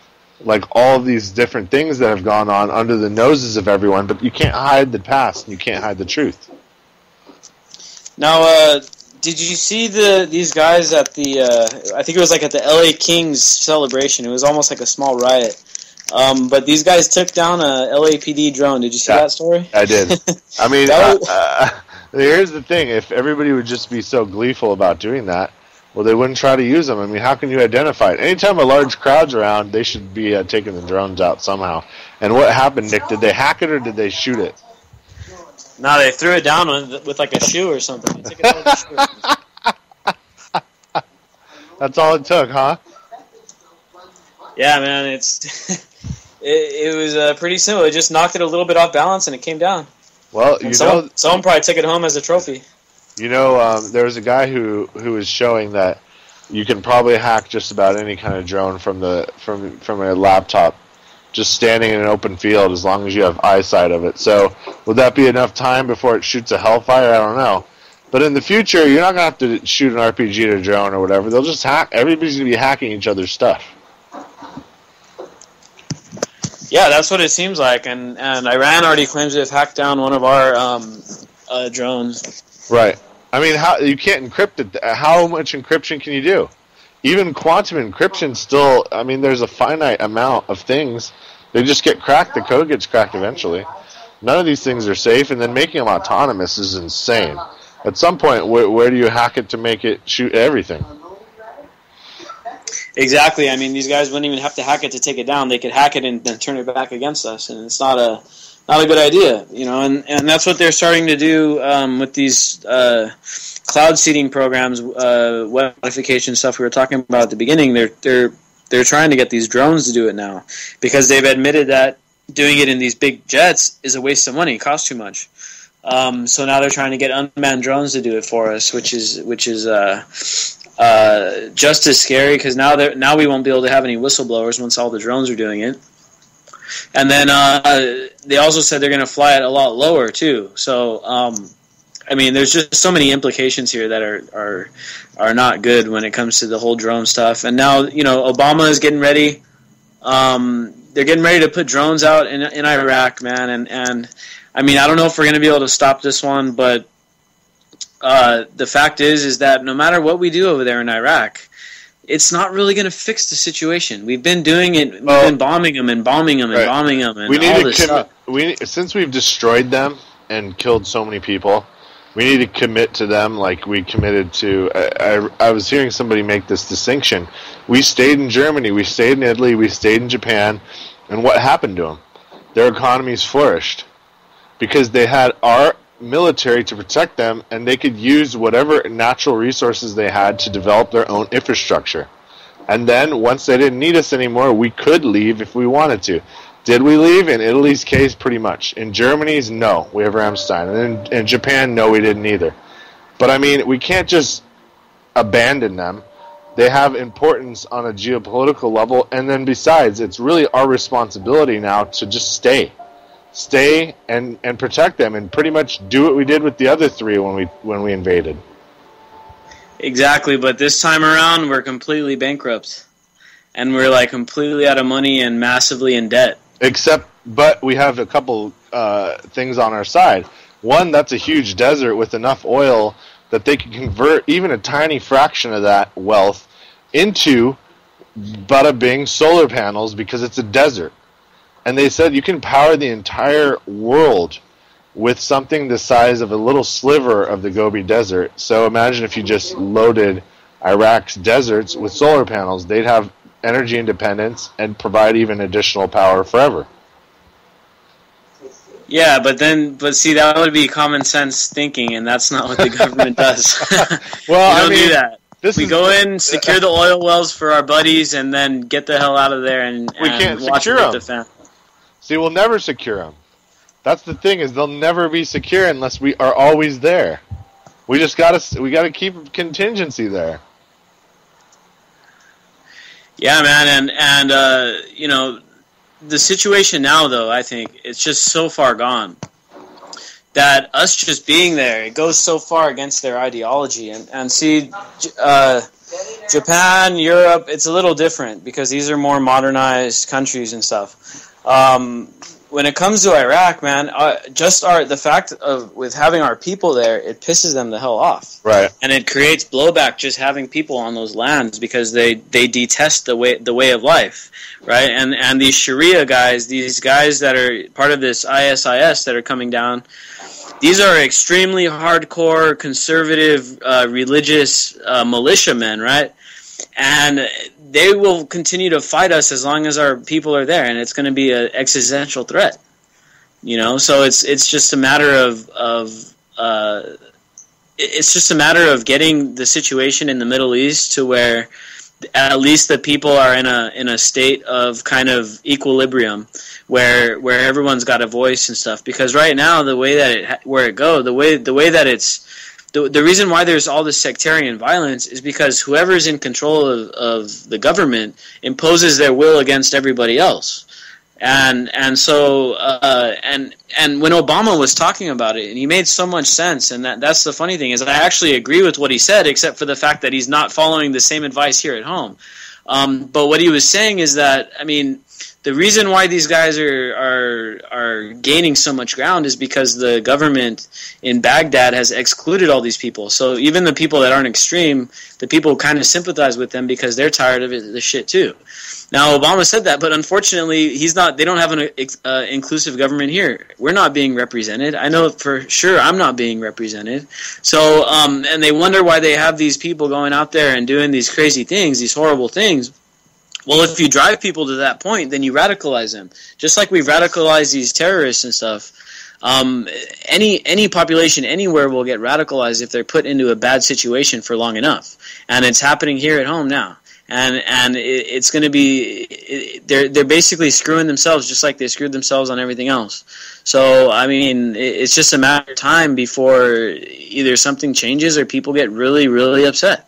S4: like all of these different things that have gone on under the noses of everyone, but you can't hide the past and you can't hide the truth.
S5: Now, uh, did you see the these guys at the, uh, I think it was like at the L A Kings celebration. It was almost like a small riot. Um, but these guys took down a L A P D drone. Did you see
S4: yeah,
S5: that story?
S4: I did. I mean,
S5: That was-
S4: uh, uh, here's the thing. If everybody would just be so gleeful about doing that, well, they wouldn't try to use them. I mean, how can you identify it? Anytime a large crowd's around, they should be uh, taking the drones out somehow. And what happened, Nick? Did they hack it or did they shoot it?
S5: No, they threw it down with, with like a shoe or something. They took it out with a shoe.
S4: That's all it took, huh?
S5: Yeah, man, it's it, it was uh, pretty simple. It just knocked it a little bit off balance and it came down.
S4: Well,
S5: And
S4: you
S5: someone,
S4: know,
S5: someone probably took it home as a trophy.
S4: you know, um, there was a guy who who was showing that you can probably hack just about any kind of drone from the from from a laptop, just standing in an open field as long as you have eyesight of it. So, would that be enough time before it shoots a Hellfire? I don't know. But in the future, you're not gonna have to shoot an R P G to a drone or whatever. They'll just hack. Everybody's gonna be hacking each other's stuff.
S5: Yeah, that's what it seems like. And, and Iran already claims to have hacked down one of our um, uh, drones.
S4: Right. I mean, how you can't encrypt it. How much encryption can you do? Even quantum encryption still, I mean, there's a finite amount of things. They just get cracked. The code gets cracked eventually. None of these things are safe, and then making them autonomous is insane. At some point, where, where do you hack it to make it shoot everything?
S5: Exactly. I mean, these guys wouldn't even have to hack it to take it down. They could hack it and then turn it back against us, and it's not a not a good idea, you know. And, and that's what they're starting to do um, with these uh, cloud seeding programs, uh, web modification stuff we were talking about at the beginning. They're they're they're trying to get these drones to do it now because they've admitted that doing it in these big jets is a waste of money, it costs too much. Um, so now they're trying to get unmanned drones to do it for us, which is which is. Uh, Uh, just as scary because now they now we won't be able to have any whistleblowers once all the drones are doing it. And then uh, they also said they're going to fly it a lot lower too. So um, I mean, there's just so many implications here that are are are not good when it comes to the whole drone stuff. And now you know Obama is getting ready. Um, they're getting ready to put drones out in in Iraq, man. And and I mean, I don't know if we're going to be able to stop this one, but. Uh, the fact is, is that no matter what we do over there in Iraq, it's not really going to fix the situation. We've been doing it. We've
S4: Well,
S5: been bombing them and bombing them and
S4: right.
S5: bombing them and
S4: We need
S5: all
S4: to
S5: this
S4: commit.
S5: stuff.
S4: We since we've destroyed them and killed so many people, we need to commit to them like we committed to. I, I, I was hearing somebody make this distinction. We stayed in Germany, we stayed in Italy, we stayed in Japan, and what happened to them? Their economies flourished because they had our military to protect them, and they could use whatever natural resources they had to develop their own infrastructure. And then, once they didn't need us anymore, we could leave if we wanted to. Did we leave? In Italy's case, pretty much. In Germany's, no. We have Ramstein. And in, in Japan, no, we didn't either. But, I mean, we can't just abandon them. They have importance on a geopolitical level. And then, besides, it's really our responsibility now to just stay. Stay and, and protect them, and pretty much do what we did with the other three when we when we invaded.
S5: Exactly, but this time around, we're completely bankrupt. And we're, like, completely out of money and massively in debt.
S4: Except, but we have a couple uh, things on our side. One, that's a huge desert with enough oil that they can convert even a tiny fraction of that wealth into bada bing solar panels because it's a desert. And they said you can power the entire world with something the size of a little sliver of the Gobi Desert. So imagine if you just loaded Iraq's deserts with solar panels. They'd have energy independence and provide even additional power forever.
S5: Yeah, but then, but see, that would be common sense thinking, and that's not what the government does.
S4: Well,
S5: we don't
S4: I mean,
S5: do that.
S4: This
S5: we
S4: is,
S5: go in, secure the oil wells for our buddies, and then get the hell out of there and,
S4: We
S5: and
S4: can't
S5: watch
S4: secure
S5: it
S4: them.
S5: with the fan.
S4: See, we'll never secure them. That's the thing, is they'll never be secure unless we are always there. We just gotta we gotta keep a contingency there.
S5: Yeah, man, and and uh, you know, the situation now, though, I think it's just so far gone that us just being there, it goes so far against their ideology. And and see, uh, Japan, Europe, it's a little different because these are more modernized countries and stuff. Um, when it comes to Iraq, man, uh, just our the fact of with having our people there, it pisses them the hell off.
S4: Right.
S5: And it creates blowback just having people on those lands because they, they detest the way the way of life, right? And and these Sharia guys, these guys that are part of this I S I S that are coming down, these are extremely hardcore, conservative, uh, religious uh, militiamen, right? And they will continue to fight us as long as our people are there, and it's going to be an existential threat. You know, so it's it's just a matter of of uh, it's just a matter of getting the situation in the Middle East to where at least the people are in a in a state of kind of equilibrium, where where everyone's got a voice and stuff. Because right now, the way that it where it go, the way the way that it's the the reason why there's all this sectarian violence is because whoever's in control of, of the government imposes their will against everybody else. And and so uh, and and when Obama was talking about it, and he made so much sense, and that that's the funny thing is I actually agree with what he said, except for the fact that he's not following the same advice here at home. Um, but what he was saying is that, I mean, the reason why these guys are are are gaining so much ground is because the government in Baghdad has excluded all these people. So even the people that aren't extreme, the people kind of sympathize with them because they're tired of it, the shit too. Now, Obama said that, but unfortunately, he's not. They don't have an uh, inclusive government here. We're not being represented. I know for sure I'm not being represented. So, um, and they wonder why they have these people going out there and doing these crazy things, these horrible things. Well, if you drive people to that point, then you radicalize them. Just like we've radicalized these terrorists and stuff. Um, any any population anywhere will get radicalized if they're put into a bad situation for long enough. And it's happening here at home now. And and it, it's going to be it, they're they're basically screwing themselves just like they screwed themselves on everything else. So I mean, it, it's just a matter of time before either something changes or people get really really upset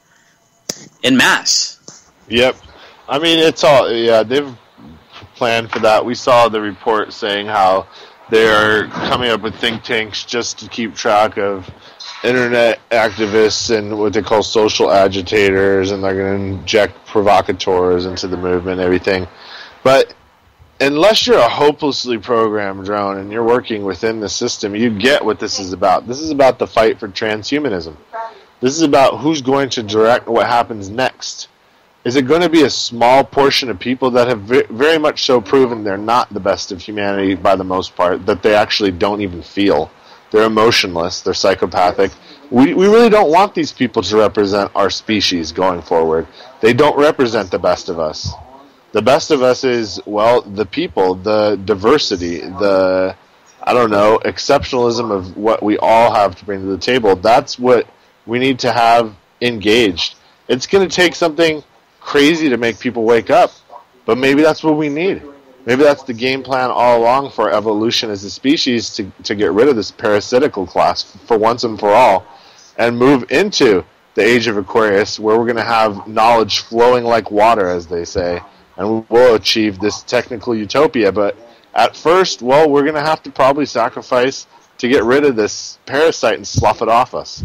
S5: en masse.
S4: Yep, I mean it's all yeah they've planned for that. We saw the report saying how they're coming up with think tanks just to keep track of internet activists and what they call social agitators, and they're going to inject provocateurs into the movement and everything. But unless you're a hopelessly programmed drone and you're working within the system, you get what this is about. This is about the fight for transhumanism. This is about who's going to direct what happens next. Is it going to be a small portion of people that have very much so proven they're not the best of humanity by the most part, that they actually don't even feel? They're emotionless. They're psychopathic. We we really don't want these people to represent our species going forward. They don't represent the best of us. The best of us is, well, the people, the diversity, the, I don't know, exceptionalism of what we all have to bring to the table. That's what we need to have engaged. It's going to take something crazy to make people wake up, but maybe that's what we need. Maybe that's the game plan all along for evolution as a species, to, to get rid of this parasitical class for once and for all and move into the age of Aquarius, where we're going to have knowledge flowing like water, as they say, and we'll achieve this technical utopia. But at first, well, we're going to have to probably sacrifice to get rid of this parasite and slough it off us.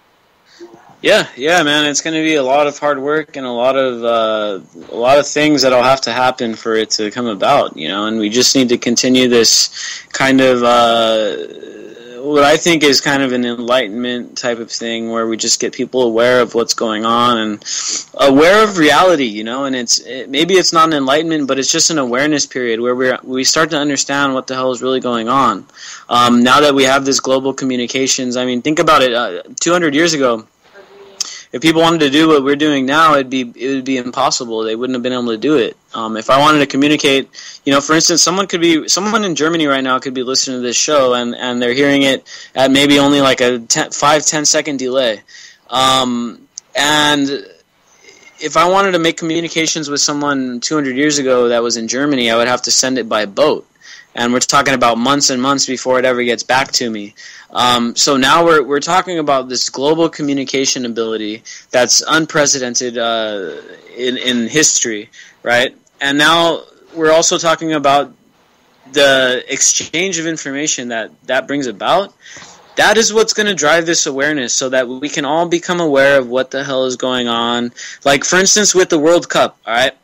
S5: Yeah, yeah, man. It's going to be a lot of hard work and a lot of uh, a lot of things that'll have to happen for it to come about, you know. And we just need to continue this kind of uh, what I think is kind of an enlightenment type of thing, where we just get people aware of what's going on and aware of reality, you know. And it's it, maybe it's not an enlightenment, but it's just an awareness period where we we start to understand what the hell is really going on. Um, now that we have this global communications, I mean, think about it. Uh, two hundred years ago, if people wanted to do what we're doing now, it'd be it would be impossible. They wouldn't have been able to do it. Um, if I wanted to communicate, you know, for instance, someone could be someone in Germany right now could be listening to this show, and, and they're hearing it at maybe only like a ten, five ten second delay. Um, and if I wanted to make communications with someone two hundred years ago that was in Germany, I would have to send it by boat. And we're talking about months and months before it ever gets back to me. Um, so now we're we're talking about this global communication ability that's unprecedented uh, in in history, right? And now we're also talking about the exchange of information that that brings about. that is what's going to drive this awareness, so that we can all become aware of what the hell is going on. Like, for instance, with the World Cup, all right?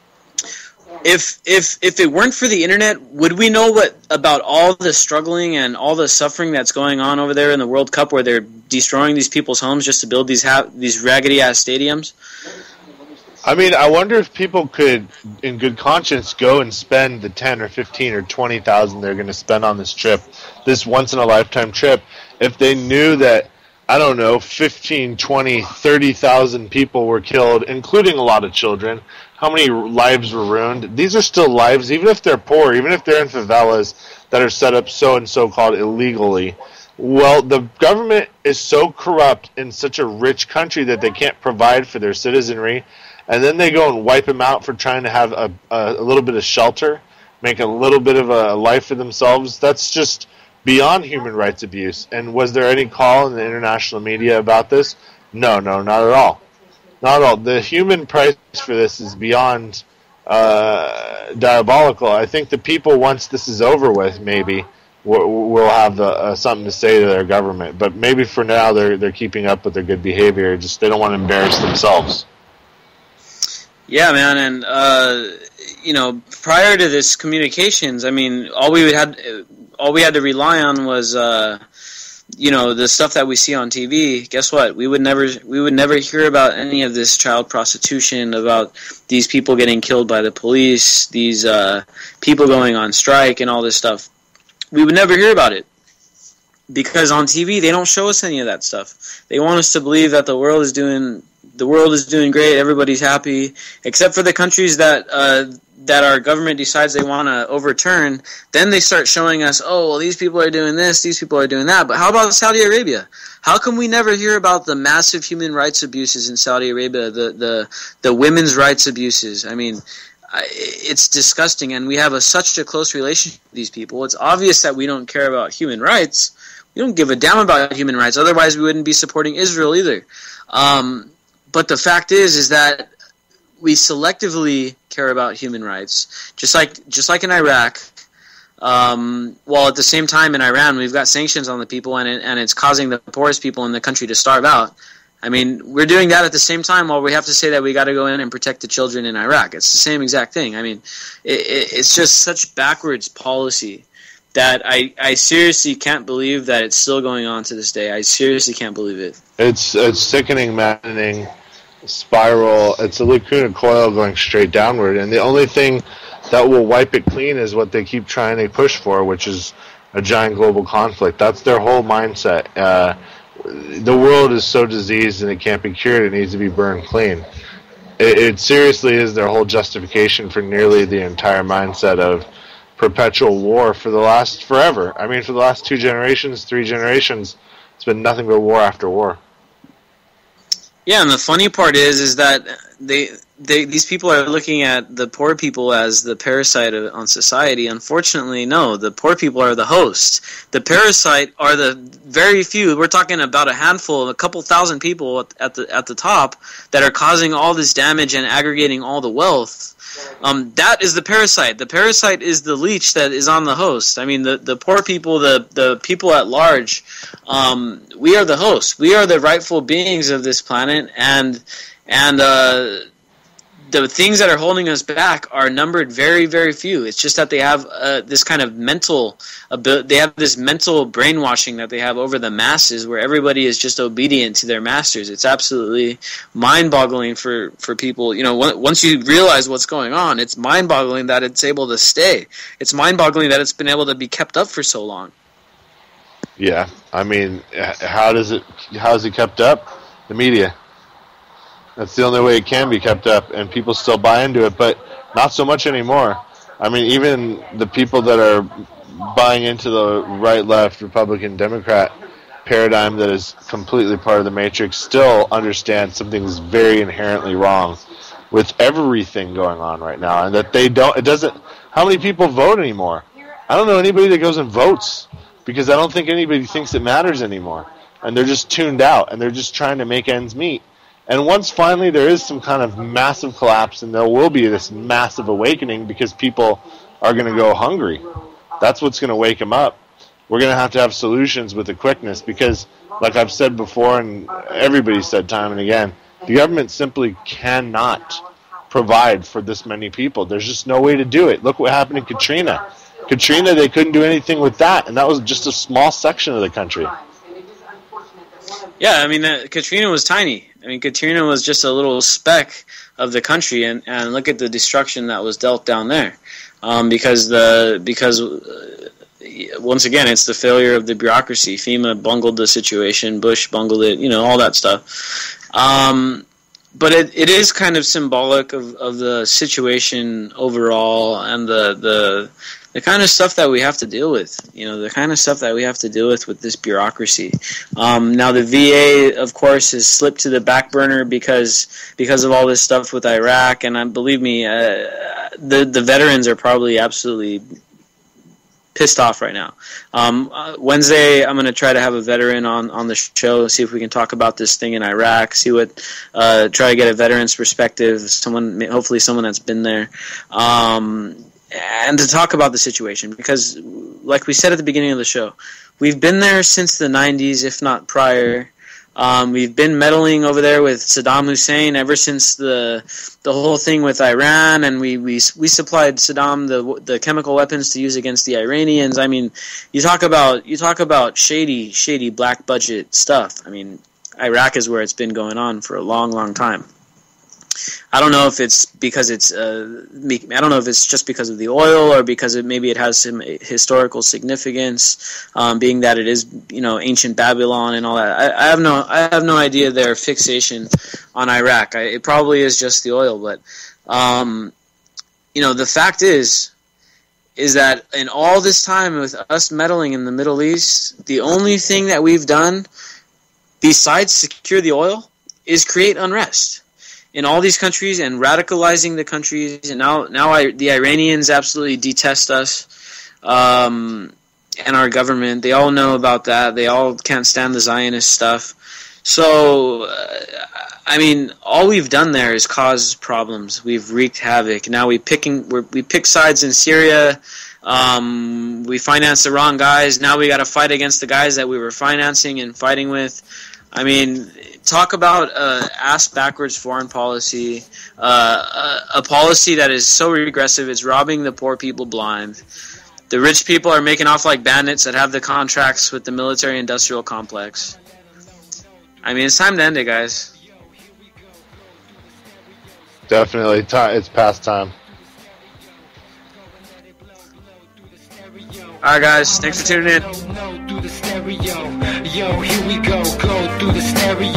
S5: If if if it weren't for the internet, would we know what about all the struggling and all the suffering that's going on over there in the World Cup, where they're destroying these people's homes just to build these ha- these raggedy ass stadiums?
S4: I mean, I wonder if people could, in good conscience, go and spend the ten or fifteen or twenty thousand they're going to spend on this trip, this once in a lifetime trip, if they knew that, I don't know, fifteen, twenty, thirty thousand people were killed, including a lot of children. How many lives were ruined? These are still lives, even if they're poor, even if they're in favelas that are set up so and so called illegally. Well, the government is so corrupt in such a rich country that they can't provide for their citizenry, and then they go and wipe them out for trying to have a, a, a little bit of shelter, make a little bit of a life for themselves. That's just beyond human rights abuse. And was there any call in the international media about this? No, no, not at all. Not at all. The human price for this is beyond uh, diabolical. I think the people, once this is over with, maybe, will, will have the, uh, something to say to their government. But maybe for now they're they're keeping up with their good behavior. Just they don't want to embarrass themselves.
S5: Yeah, man, and uh, you know, prior to this communications, I mean, all we would had, all we had to rely on was, uh, you know, the stuff that we see on T V. Guess what? We would never, we would never hear about any of this child prostitution, about these people getting killed by the police, these uh, people going on strike, and all this stuff. We would never hear about it because on T V they don't show us any of that stuff. They want us to believe that the world is doing. The world is doing great. Everybody's happy, except for the countries that uh, that our government decides they want to overturn. Then they start showing us, oh, well, these people are doing this, these people are doing that. But how about Saudi Arabia? How come we never hear about the massive human rights abuses in Saudi Arabia, the the, the women's rights abuses? I mean, I, it's disgusting, and we have a, such a close relationship with these people. It's obvious that we don't care about human rights. We don't give a damn about human rights. Otherwise, we wouldn't be supporting Israel either. Um, But the fact is, is that we selectively care about human rights, just like just like in Iraq. Um, while at the same time in Iran, we've got sanctions on the people, and it, and it's causing the poorest people in the country to starve out. I mean, we're doing that at the same time while we have to say that we got to go in and protect the children in Iraq. It's the same exact thing. I mean, it, it, it's just such backwards policy that I, I seriously can't believe that it's still going on to this day. I seriously can't believe it.
S4: It's it's sickening, maddening. Spiral. It's a lacuna coil going straight downward, and the only thing that will wipe it clean is what they keep trying to push for, which is a giant global conflict. That's their whole mindset. Uh, the world is so diseased and it can't be cured. It needs to be burned clean. It, it seriously is their whole justification for nearly the entire mindset of perpetual war for the last forever. I mean, for the last two generations, three generations, it's been nothing but war after war.
S5: Yeah, and the funny part is, is that they, they, these people are looking at the poor people as the parasite of, on society. Unfortunately, no, the poor people are the host. The parasite are the very few. We're talking about a handful, a couple thousand people at, at the at the top that are causing all this damage and aggregating all the wealth. Um, that is the parasite. The parasite is the leech that is on the host. I mean, the, the poor people, the, the people at large, um, we are the hosts. We are the rightful beings of this planet, and and uh, the things that are holding us back are numbered very, very few. It's just that they have uh, this kind of mental ability. They have this mental brainwashing that they have over the masses, where everybody is just obedient to their masters. It's absolutely mind-boggling for, for people. You know, once you realize what's going on, it's mind-boggling that it's able to stay. It's mind-boggling that it's been able to be kept up for so long.
S4: Yeah, I mean, how does it? How is it kept up? The media. That's the only way it can be kept up, and people still buy into it, but not so much anymore. I mean, even the people that are buying into the right, left, Republican, Democrat paradigm that is completely part of the matrix still understand something's very inherently wrong with everything going on right now, and that they don't, it doesn't, how many people vote anymore? I don't know anybody that goes and votes, because I don't think anybody thinks it matters anymore, and they're just tuned out, and they're just trying to make ends meet. And once finally there is some kind of massive collapse, and there will be this massive awakening because people are going to go hungry. That's what's going to wake them up. we're going to have to have solutions with a quickness because, like I've said before and everybody said time and again, the government simply cannot provide for this many people. There's just no way to do it. Look what happened in Katrina. Katrina, they couldn't do anything with that, and that was just a small section of the country.
S5: Yeah, I mean, uh, Katrina was tiny. I mean, Katrina was just a little speck of the country, and, and look at the destruction that was dealt down there. Um, because the because uh, once again, it's the failure of the bureaucracy. FEMA bungled the situation. Bush bungled it. You know, all that stuff. Um, but it, it is kind of symbolic of, of the situation overall and the the. The kind of stuff that we have to deal with, you know, the kind of stuff that we have to deal with with this bureaucracy. Um, now, the V A, of course, has slipped to the back burner because because of all this stuff with Iraq, and uh, believe me, uh, the the veterans are probably absolutely pissed off right now. Um, uh, Wednesday, I'm going to try to have a veteran on, on the show, see if we can talk about this thing in Iraq, see what, uh, try to get a veteran's perspective, someone, hopefully someone that's been there. Um, and to talk about the situation, because like we said at the beginning of the show, we've been there since the nineties, if not prior. Um, we've been meddling over there with Saddam Hussein ever since the the whole thing with Iran, and we, we we supplied Saddam the the chemical weapons to use against the Iranians. I mean, you talk about you talk about shady shady black budget stuff. I mean, Iraq is where it's been going on for a long, long time. I don't know if it's because it's uh, I don't know if it's just because of the oil or because it maybe it has some historical significance, um, being that it is, you know, ancient Babylon and all that. I, I have no I have no idea their fixation on Iraq. I, it probably is just the oil, but um, you know, the fact is is that in all this time with us meddling in the Middle East, the only thing that we've done besides secure the oil is create unrest in all these countries and radicalizing the countries. And now, now I, the Iranians absolutely detest us um, and our government. They all know about that. They all can't stand the Zionist stuff. So, uh, I mean, all we've done there is cause problems. We've wreaked havoc. Now we picking we're, we pick sides in Syria. Um, we finance the wrong guys. Now we got to fight against the guys that we were financing and fighting with. I mean, talk about uh, ass-backwards foreign policy, uh, a, a policy that is so regressive, it's robbing the poor people blind. The rich people are making off like bandits that have the contracts with the military-industrial complex. I mean, it's time to end it, guys.
S4: Definitely, it's past time.
S5: Alright, guys, thanks for tuning in.
S2: Yo, here we go, go through the stereo.